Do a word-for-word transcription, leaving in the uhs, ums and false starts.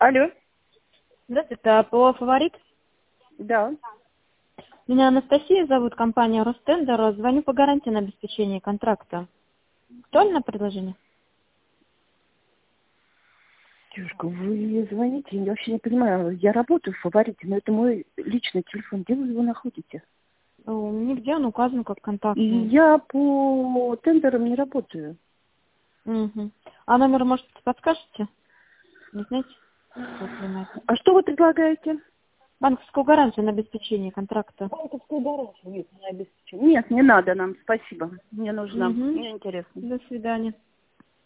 Алло. Здравствуйте, а по фаворит? Да. Меня Анастасия зовут, компания Ростендер. Звоню по гарантии на обеспечение контракта. Актуальное предложение? Девушка, вы звоните, я вообще не понимаю. Я работаю в фаворите, но это мой личный телефон. Где вы его находите? О, нигде он указан как И контактный. я по тендерам не работаю. Угу. А номер, может, подскажете? Не знаете? Как узнать? А что вы предлагаете? Банковскую гарантию на обеспечение контракта. Банковскую гарантию. Нет, не обеспечение. Нет, не надо нам, спасибо. Мне нужно. Угу. Мне интересно. До свидания.